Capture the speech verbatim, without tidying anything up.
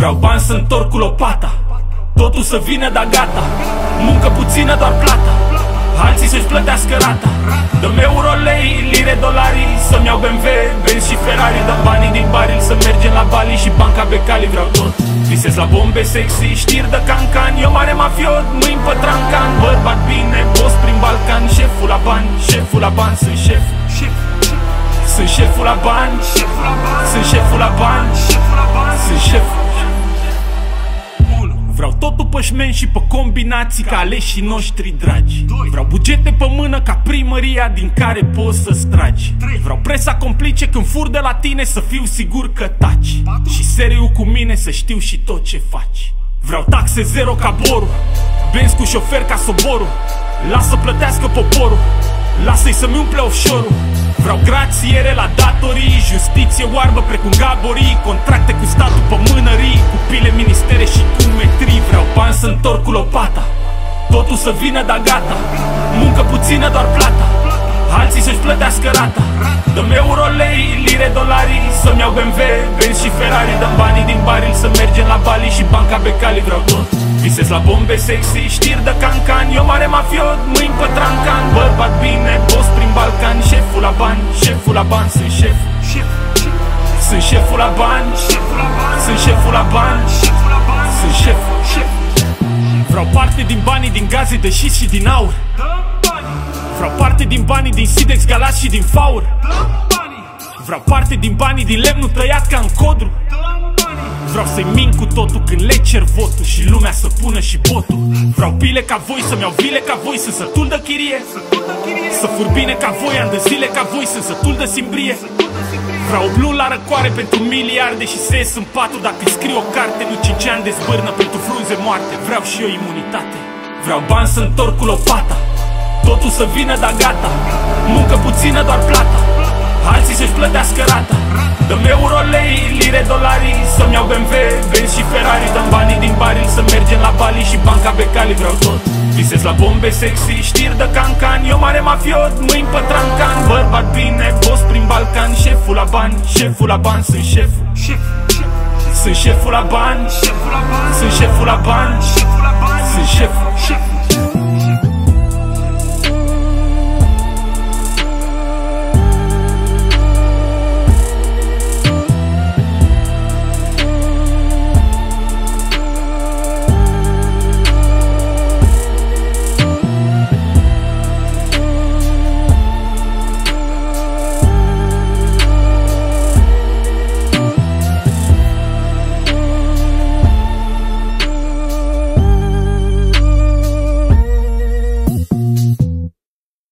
Vreau bani să întorc cu lopata, totul să vină, da gata. Muncă puțină, doar plata, alții să-și plătească rata. Dă-mi euro, lei, lire, dolari, să-mi iau B M W, Benz și Ferrari. Dă banii din baril să mergem la Bali și banca Becali. Vreau tot, visez la bombe sexy, știri de cancan. Eu mare mafiot, mâini pe trancan. Bărbat bine, boss prin Balcan. Șeful la bani, șeful la bani, sunt șef. Sunt șeful la bani, sunt șeful la bani, sunt șeful. Vreau totul pe șmeni și pe combinații ca aleșii noștri dragi. Vreau bugete pe mână ca primăria din care poți să-ți tragi. Vreau presa complice când fur de la tine, să fiu sigur că taci. Și seriu cu mine să știu și tot ce faci. Vreau taxe zero ca borul, Benz cu șofer ca soborul. Lasă plătească poporul, lasă-i să-mi umple offshore-ul. Vreau grațiere la datorii, justiție oarbă precum gaborii. Contracte cu statul pe mânării, cu pile, ministere și cu metrii. Vreau bani să întorc cu lopata, totul să vină, da gata. Muncă puțină, doar plata, alții să-și plătească rata. Dă-mi euro, lei, lire, dolari, să-mi iau B M W, Benz și Ferrari. Dă banii din baril să mergem la Bali și banca Becali. Vreau tot, visez la bombe sexy, știri de cancan. Eu mare mafiot, mâini pe trancan. Bărbat bine, boss prin Balcan. Șeful la bani, șeful la bani, sunt șef. Sunt șeful la bani, sunt șeful la bani, sunt șef. Vreau parte din banii din gaze de șist și din aur. Vreau parte din banii din Sidex, Galați și din Faur. Vreau parte din banii din lemnul tăiat ca în codru. Vreau să-i min cu totul când le cer votul și lumea să pună și botul. Vreau pile ca voi, să-mi iau vile ca voi, sunt sătul de chirie. Să fur bine ca voi, ani de zile ca voi, sunt sătul de simbrie. Vreau blun la răcoare pentru miliarde și să ies în patru dacă scriu o carte. Nu cinci ani de zbârnă pentru frunze moarte. Vreau și eu imunitate. Vreau bani să întorc cu lopata, totul să vină, da gata. Muncă puțină, doar plata, alții să-și plătească rata. Dă-mi euro, lei, lire, dolari, să-mi iau B M W, Benz și Ferrari. Dă-mi banii din baril să mergem la Bali și banca Becali. Vreau tot, visez la bombe sexy, știri de cancan. Eu mare mafiot, mâini pe trancan. Bărbat bine, boss prin Balcan. Șeful la bani, șeful la bani, sunt șef. Sunt șeful la bani, sunt șeful la bani, sunt șef.